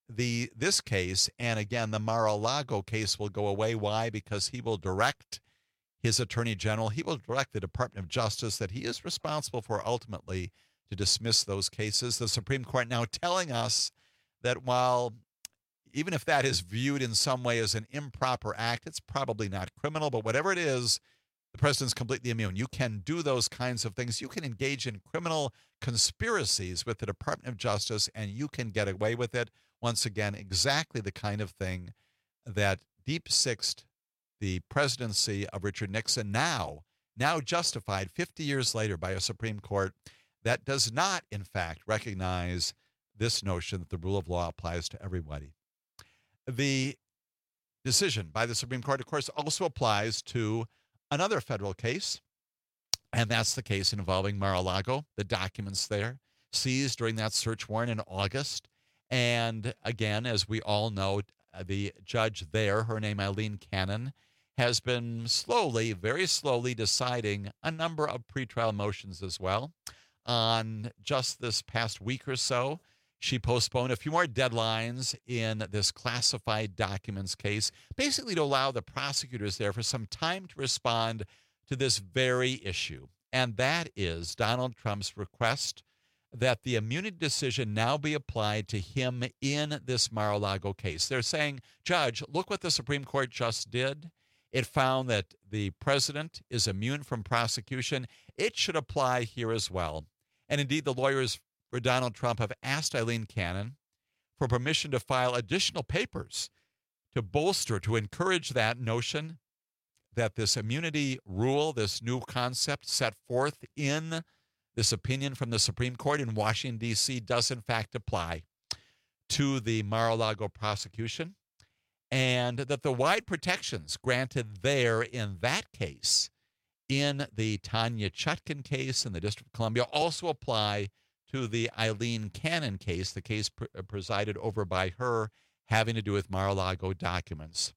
the this case, and again, the Mar-a-Lago case will go away. Why? Because he will direct his attorney general, he will direct the Department of Justice that he is responsible for ultimately to dismiss those cases. The Supreme Court now telling us that while even if that is viewed in some way as an improper act, it's probably not criminal, but whatever it is, the president's completely immune. You can do those kinds of things. You can engage in criminal conspiracies with the Department of Justice, and you can get away with it. Once again, exactly the kind of thing that deep-sixed the presidency of Richard Nixon, now, now justified fifty years later by a Supreme Court that does not, in fact, recognize this notion that the rule of law applies to everybody. The decision by the Supreme Court, of course, also applies to another federal case, and that's the case involving Mar-a-Lago, the documents there seized during that search warrant in August. And again, as we all know, the judge there, her name Eileen Cannon, has been slowly, very slowly deciding a number of pretrial motions as well. On just this past week or so, she postponed a few more deadlines in this classified documents case, basically to allow the prosecutors there for some time to respond to this very issue. And that is Donald Trump's request that the immunity decision now be applied to him in this Mar-a-Lago case. They're saying, Judge, look what the Supreme Court just did. It found that the president is immune from prosecution. It should apply here as well. And indeed, the lawyers for Donald Trump have asked Eileen Cannon for permission to file additional papers to bolster, to encourage that notion that this immunity rule, this new concept set forth in this opinion from the Supreme Court in Washington, D C, does in fact apply to the Mar-a-Lago prosecution, and that the wide protections granted there in that case, in the Tanya Chutkan case in the District of Columbia, also apply to the Eileen Cannon case, the case pre- presided over by her, having to do with Mar-a-Lago documents.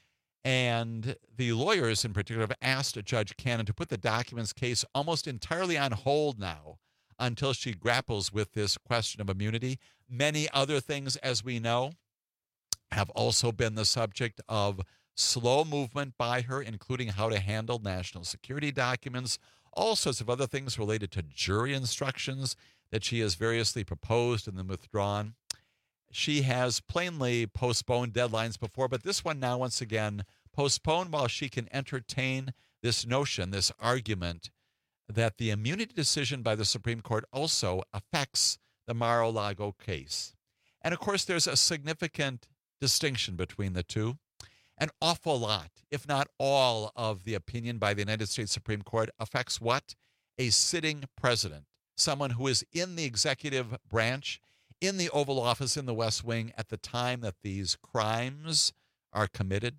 And the lawyers in particular have asked Judge Cannon to put the documents case almost entirely on hold now until she grapples with this question of immunity. Many other things, as we know, have also been the subject of slow movement by her, including how to handle national security documents, all sorts of other things related to jury instructions that she has variously proposed and then withdrawn. She has plainly postponed deadlines before, but this one now, once again, postponed while she can entertain this notion, this argument, that the immunity decision by the Supreme Court also affects the Mar-a-Lago case. And of course, there's a significant distinction between the two. An awful lot, if not all, of the opinion by the United States Supreme Court affects what? A sitting president, someone who is in the executive branch, in the Oval Office in the West Wing at the time that these crimes are committed.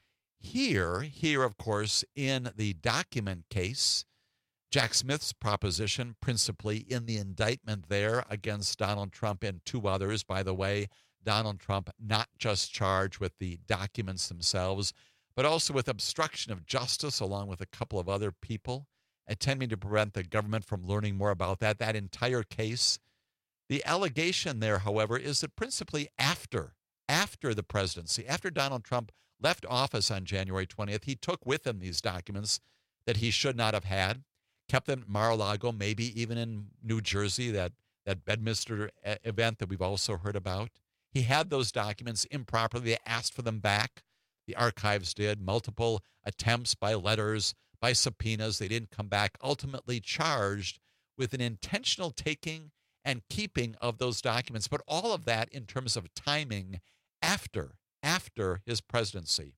Here, here, of course, in the document case, Jack Smith's proposition, principally in the indictment there against Donald Trump and two others, by the way, Donald Trump not just charged with the documents themselves, but also with obstruction of justice, along with a couple of other people, attempting to prevent the government from learning more about that, that entire case. The allegation there, however, is that principally after, after the presidency, after Donald Trump left office on January twentieth, he took with him these documents that he should not have had, kept them at Mar-a-Lago, maybe even in New Jersey, that, that Bedminster event that we've also heard about. He had those documents improperly. They asked for them back. The archives did. Multiple attempts by letters, by subpoenas. They didn't come back. Ultimately charged with an intentional taking and keeping of those documents. But all of that in terms of timing after, after his presidency.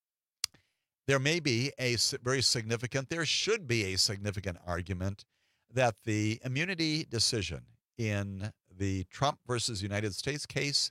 There may be a very significant, there should be a significant argument that the immunity decision in the Trump versus United States case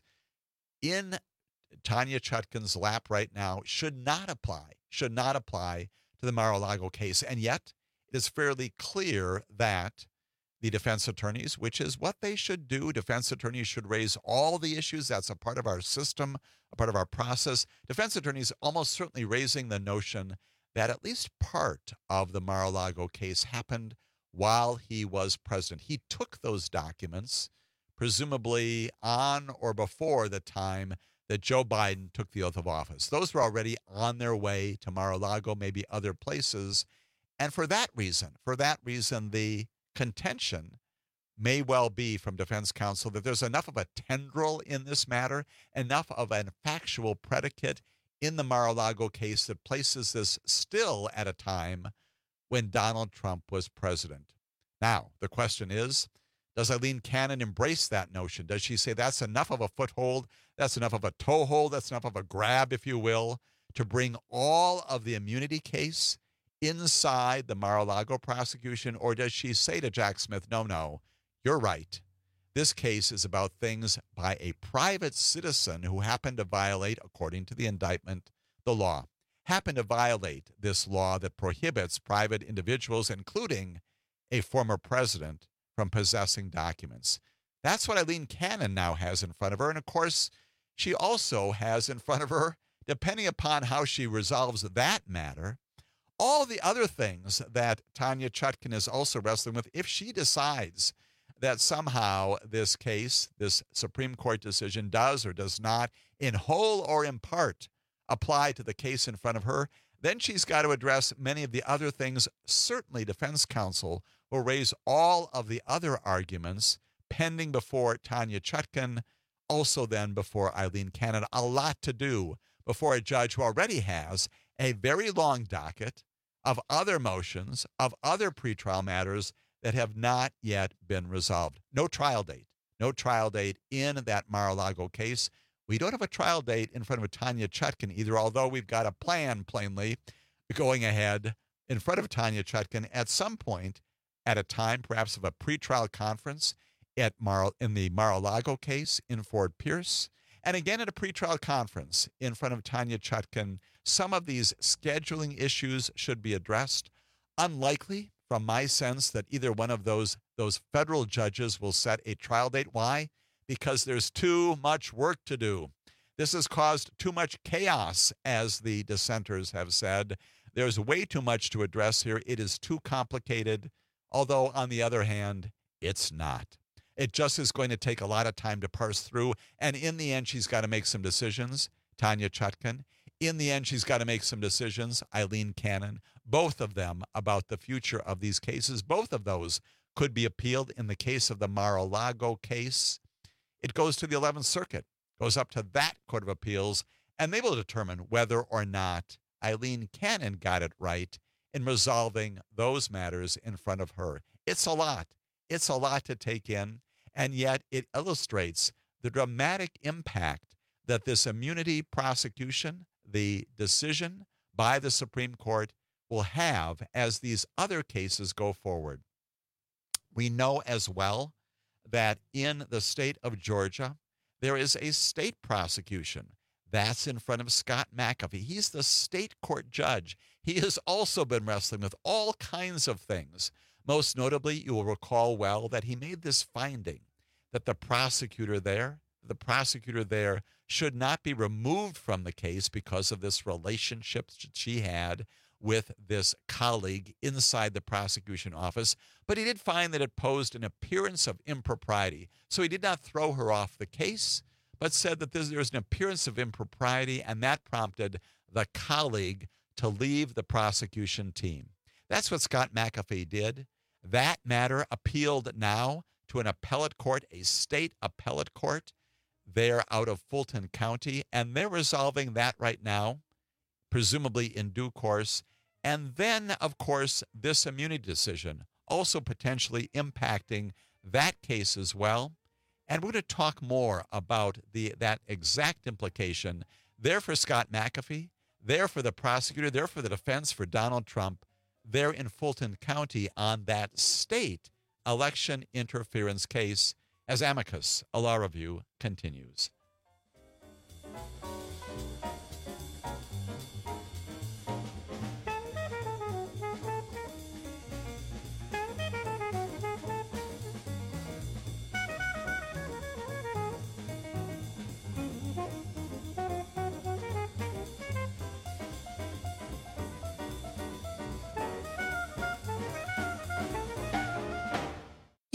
in Tanya Chutkan's lap right now should not apply, should not apply to the Mar-a-Lago case. And yet it is fairly clear that the defense attorneys, which is what they should do, defense attorneys should raise all the issues. That's a part of our system, a part of our process. Defense attorneys almost certainly raising the notion that at least part of the Mar-a-Lago case happened while he was president. He took those documents, presumably on or before the time that Joe Biden took the oath of office. Those were already on their way to Mar-a-Lago, maybe other places. And for that reason, for that reason, the contention may well be from defense counsel that there's enough of a tendril in this matter, enough of an factual predicate in the Mar-a-Lago case that places this still at a time when Donald Trump was president. Now, the question is, does Eileen Cannon embrace that notion? Does she say that's enough of a foothold, that's enough of a toehold, that's enough of a grab, if you will, to bring all of the immunity case inside the Mar-a-Lago prosecution? Or does she say to Jack Smith, no, no, you're right. This case is about things by a private citizen who happened to violate, according to the indictment, the law, happened to violate this law that prohibits private individuals, including a former president, from possessing documents. That's what Eileen Cannon now has in front of her. And of course, she also has in front of her, depending upon how she resolves that matter, all the other things that Tanya Chutkan is also wrestling with. If she decides that somehow this case, this Supreme Court decision does or does not, in whole or in part, apply to the case in front of her, then she's got to address many of the other things. Certainly, defense counsel will raise all of the other arguments pending before Tanya Chutkan, also then before Eileen Cannon. A lot to do before a judge who already has a very long docket of other motions, of other pretrial matters that have not yet been resolved. No trial date. No trial date in that Mar-a-Lago case. We don't have a trial date in front of Tanya Chutkan either, although we've got a plan, plainly, going ahead in front of Tanya Chutkan at some point at a time, perhaps of a pretrial conference at Mar- in the Mar-a-Lago case in Fort Pierce, and again at a pretrial conference in front of Tanya Chutkan. Some of these scheduling issues should be addressed. Unlikely, from my sense, that either one of those, those federal judges will set a trial date. Why? Because there's too much work to do. This has caused too much chaos, as the dissenters have said. There's way too much to address here. It is too complicated, although on the other hand, it's not. It just is going to take a lot of time to parse through, and in the end, she's got to make some decisions, Tanya Chutkan. In the end, she's got to make some decisions, Eileen Cannon, both of them about the future of these cases. Both of those could be appealed. In the case of the Mar-a-Lago case, it goes to the eleventh Circuit, goes up to that Court of Appeals, and they will determine whether or not Eileen Cannon got it right in resolving those matters in front of her. It's a lot. It's a lot to take in, and yet it illustrates the dramatic impact that this immunity prosecution, the decision by the Supreme Court, will have as these other cases go forward. We know as well that in the state of Georgia, there is a state prosecution. That's in front of Scott McAfee. He's the state court judge. He has also been wrestling with all kinds of things. Most notably, you will recall well that he made this finding that the prosecutor there, the prosecutor there should not be removed from the case because of this relationship that she had with this colleague inside the prosecution office. But he did find that it posed an appearance of impropriety. So he did not throw her off the case, but said that there was an appearance of impropriety, and that prompted the colleague to leave the prosecution team. That's what Scott McAfee did. That matter appealed now to an appellate court, a state appellate court there out of Fulton County, and they're resolving that right now, presumably in due course. And then, of course, this immunity decision also potentially impacting that case as well. And we're going to talk more about the that exact implication there for Scott McAfee, there for the prosecutor, there for the defense for Donald Trump, there in Fulton County on that state election interference case as Amicus, a law review, continues.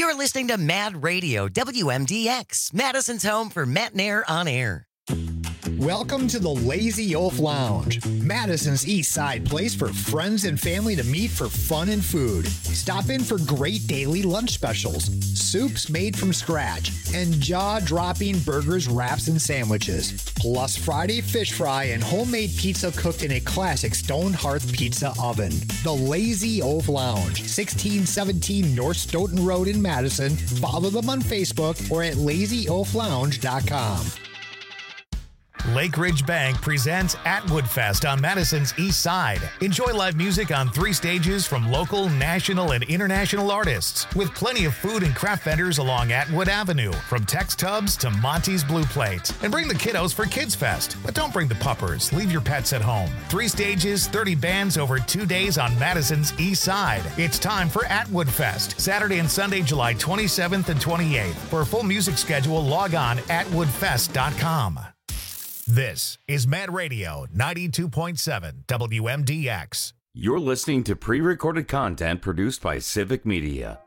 You're listening to Mad Radio, W M D X, Madison's home for Matt Nair on air. Welcome to the Lazy Oaf Lounge, Madison's East Side place for friends and family to meet for fun and food. Stop in for great daily lunch specials, soups made from scratch, and jaw-dropping burgers, wraps, and sandwiches. Plus Friday fish fry and homemade pizza cooked in a classic stone hearth pizza oven. The Lazy Oaf Lounge, sixteen seventeen North Stoughton Road in Madison. Follow them on Facebook or at lazy oaf lounge dot com. Lake Ridge Bank presents Atwood Fest on Madison's East Side. Enjoy live music on three stages from local, national, and international artists, with plenty of food and craft vendors along Atwood Avenue, from Tex Tubs to Monty's Blue Plate. And bring the kiddos for Kids Fest, but don't bring the puppers. Leave your pets at home. Three stages, thirty bands over two days on Madison's East Side. It's time for Atwood Fest, Saturday and Sunday, July twenty-seventh and twenty-eighth. For a full music schedule, log on atwood fest dot com. This is Mad Radio ninety-two point seven W M D X. You're listening to pre-recorded content produced by Civic Media.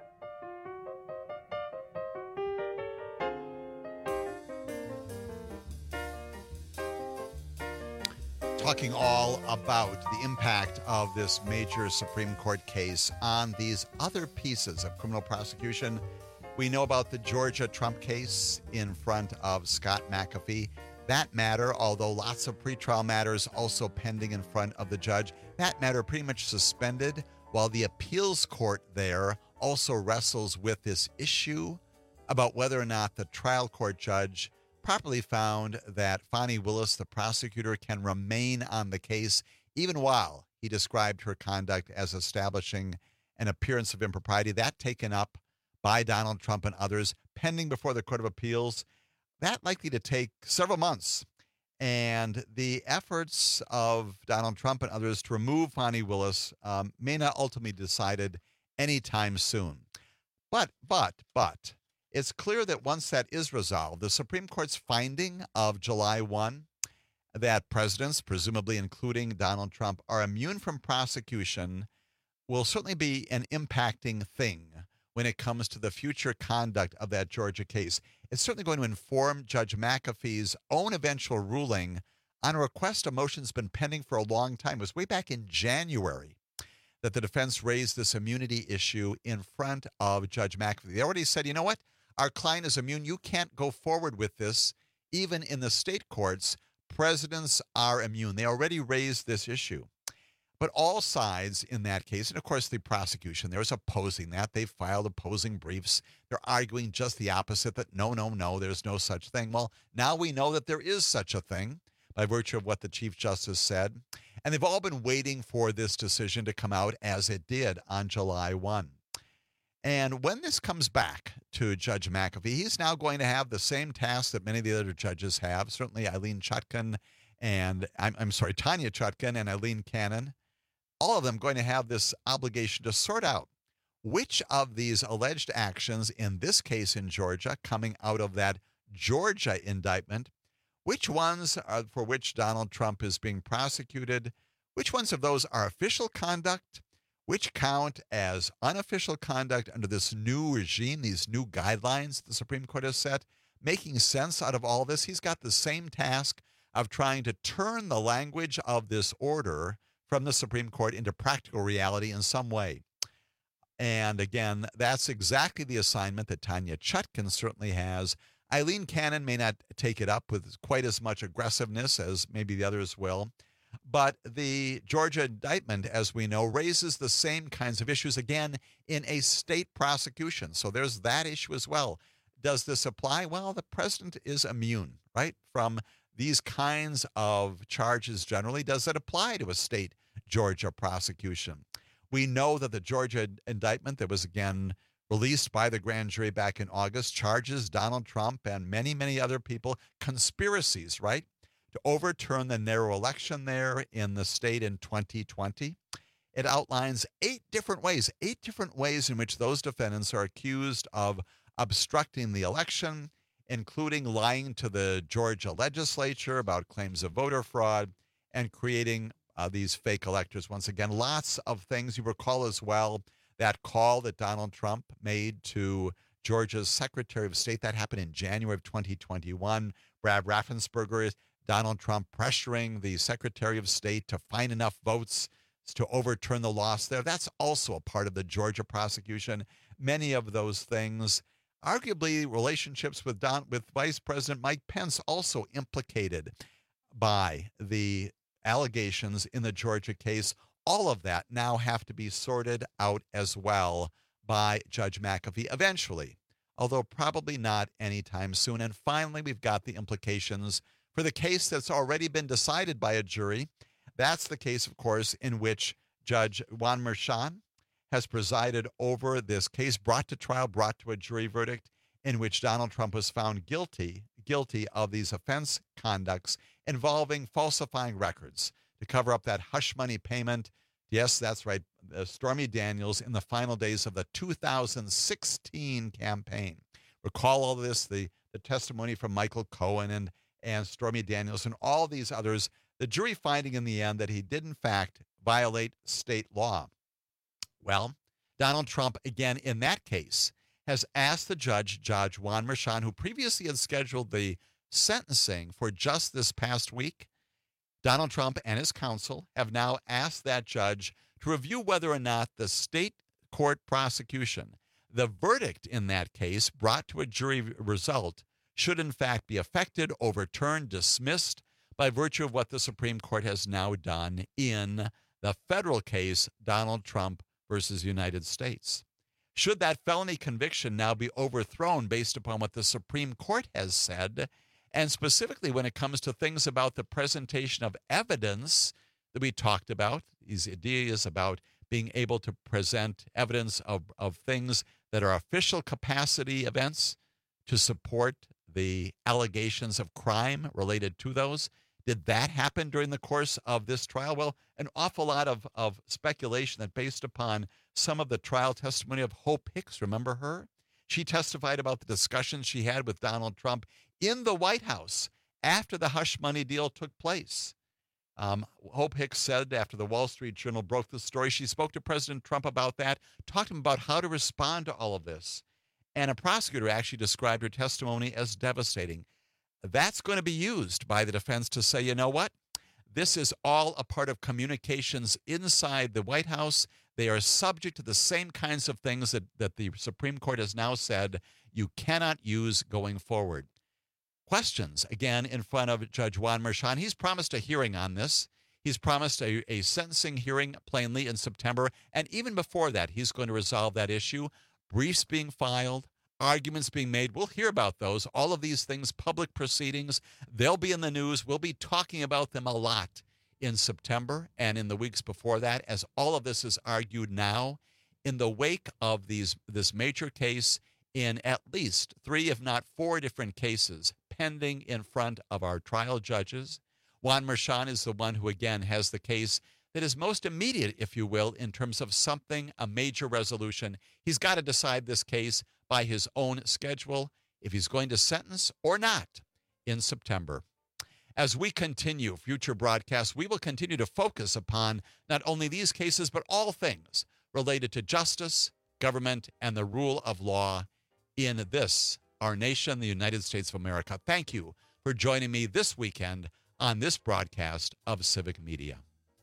Talking all about the impact of this major Supreme Court case on these other pieces of criminal prosecution. We know about the Georgia Trump case in front of Scott McAfee. That matter, although lots of pretrial matters also pending in front of the judge, that matter pretty much suspended while the appeals court there also wrestles with this issue about whether or not the trial court judge properly found that Fani Willis, the prosecutor, can remain on the case even while he described her conduct as establishing an appearance of impropriety. That taken up by Donald Trump and others, pending before the Court of Appeals. That likely to take several months. And the efforts of Donald Trump and others to remove Fani Willis um, may not ultimately be decided anytime soon. But, but, but, it's clear that once that is resolved, the Supreme Court's finding of July first that presidents, presumably including Donald Trump, are immune from prosecution will certainly be an impacting thing when it comes to the future conduct of that Georgia case. It's certainly going to inform Judge McAfee's own eventual ruling on a request a motion that's been pending for a long time. It was way back in January that the defense raised this immunity issue in front of Judge McAfee. They already said, you know what? Our client is immune. You can't go forward with this. Even in the state courts, presidents are immune. They already raised this issue. But all sides in that case, and of course the prosecution, there was opposing that. They filed opposing briefs. They're arguing just the opposite, that no, no, no, there's no such thing. Well, now we know that there is such a thing by virtue of what the Chief Justice said. And they've all been waiting for this decision to come out as it did on July first. And when this comes back to Judge McAfee, he's now going to have the same task that many of the other judges have. Certainly Eileen Chutkan and, I'm, I'm sorry, Tanya Chutkan and Eileen Cannon. All of them going to have this obligation to sort out which of these alleged actions, in this case in Georgia, coming out of that Georgia indictment, which ones are for which Donald Trump is being prosecuted, which ones of those are official conduct, which count as unofficial conduct under this new regime, these new guidelines the Supreme Court has set, making sense out of all this. He's got the same task of trying to turn the language of this order from the Supreme Court into practical reality in some way. And again, that's exactly the assignment that Tanya Chutkan certainly has. Eileen Cannon may not take it up with quite as much aggressiveness as maybe the others will. But the Georgia indictment, as we know, raises the same kinds of issues, again, in a state prosecution. So there's that issue as well. Does this apply? Well, the president is immune, right, from these kinds of charges generally. Does it apply to a state Georgia prosecution? We know that the Georgia indictment that was, again, released by the grand jury back in August charges Donald Trump and many, many other people conspiracies, right, to overturn the narrow election there in the state in twenty twenty. It outlines eight different ways, eight different ways in which those defendants are accused of obstructing the election, including lying to the Georgia legislature about claims of voter fraud and creating uh, these fake electors. Once again, lots of things. You recall as well that call that Donald Trump made to Georgia's Secretary of State. That happened in January of twenty twenty-one. Brad Raffensperger, Donald Trump pressuring the Secretary of State to find enough votes to overturn the loss there. That's also a part of the Georgia prosecution. Many of those things, arguably relationships with Don, with Vice President Mike Pence, also implicated by the allegations in the Georgia case. All of that now have to be sorted out as well by Judge McAfee eventually, although probably not anytime soon. And finally, we've got the implications for the case that's already been decided by a jury. That's the case, of course, in which Judge Juan Merchan has presided over this case brought to trial, brought to a jury verdict, in which Donald Trump was found guilty, guilty of these offense conducts involving falsifying records to cover up that hush money payment. Yes, that's right, uh, Stormy Daniels in the final days of the two thousand sixteen campaign. Recall all this, the, the testimony from Michael Cohen and, and Stormy Daniels and all these others. The jury finding in the end that he did, in fact, violate state law. Well, Donald Trump, again, in that case, has asked the judge, Judge Juan Merchan, who previously had scheduled the sentencing for just this past week. Donald Trump and his counsel have now asked that judge to review whether or not the state court prosecution, the verdict in that case brought to a jury result, should in fact be affected, overturned, dismissed by virtue of what the Supreme Court has now done in the federal case, Donald Trump versus United States. Should that felony conviction now be overthrown based upon what the Supreme Court has said, and specifically when it comes to things about the presentation of evidence that we talked about, these ideas about being able to present evidence of, of things that are official capacity events to support the allegations of crime related to those? Did that happen during the course of this trial? Well, an awful lot of, of speculation that based upon some of the trial testimony of Hope Hicks, remember her? She testified about the discussions she had with Donald Trump in the White House after the hush money deal took place. Um, Hope Hicks said after the Wall Street Journal broke the story, she spoke to President Trump about that, talked to him about how to respond to all of this. And a prosecutor actually described her testimony as devastating. That's going to be used by the defense to say, you know what? This is all a part of communications inside the White House. They are subject to the same kinds of things that, that the Supreme Court has now said you cannot use going forward. Questions, again, in front of Judge Juan Merchan. He's promised a hearing on this. He's promised a, a sentencing hearing plainly in September. And even before that, he's going to resolve that issue. Briefs being filed, arguments being made. We'll hear about those. All of these things, public proceedings, they'll be in the news. We'll be talking about them a lot in September and in the weeks before that, as all of this is argued now in the wake of these this major case in at least three, if not four different cases pending in front of our trial judges. Juan Merchan is the one who, again, has the case that is most immediate, if you will, in terms of something, a major resolution. He's got to decide this case by his own schedule, if he's going to sentence or not in September. As we continue future broadcasts, we will continue to focus upon not only these cases, but all things related to justice, government, and the rule of law in this, our nation, the United States of America. Thank you for joining me this weekend on this broadcast of Civic Media.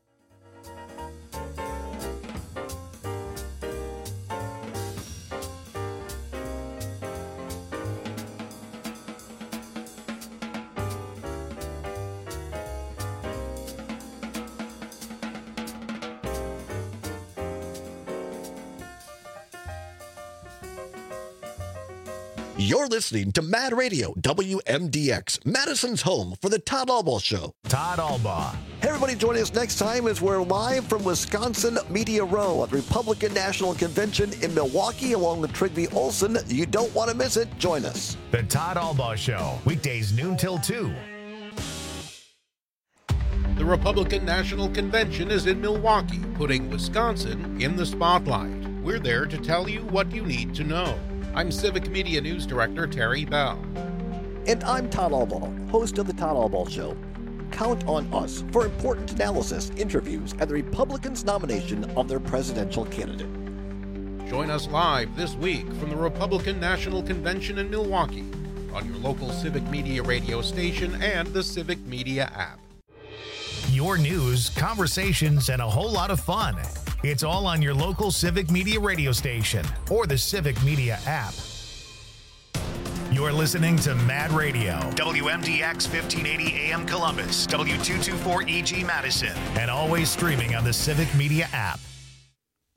You're listening to Mad Radio, W M D X, Madison's home for the Todd Albaugh Show. Todd Albaugh. Hey, everybody, join us next time as we're live from Wisconsin Media Row at the Republican National Convention in Milwaukee along with Trigby Olson. You don't want to miss it. Join us. The Todd Albaugh Show, weekdays noon till two. The Republican National Convention is in Milwaukee, putting Wisconsin in the spotlight. We're there to tell you what you need to know. I'm Civic Media News Director Terry Bell. And I'm Todd Albaugh, host of The Todd Albaugh Show. Count on us for important analysis, interviews, and the Republicans' nomination of their presidential candidate. Join us live this week from the Republican National Convention in Milwaukee on your local Civic Media radio station and the Civic Media app. Your news, conversations, and a whole lot of fun. It's all on your local Civic Media radio station or the Civic Media app. You're listening to Mad Radio, W M D X fifteen eighty A M Columbus, W two twenty-four E G Madison, and always streaming on the Civic Media app.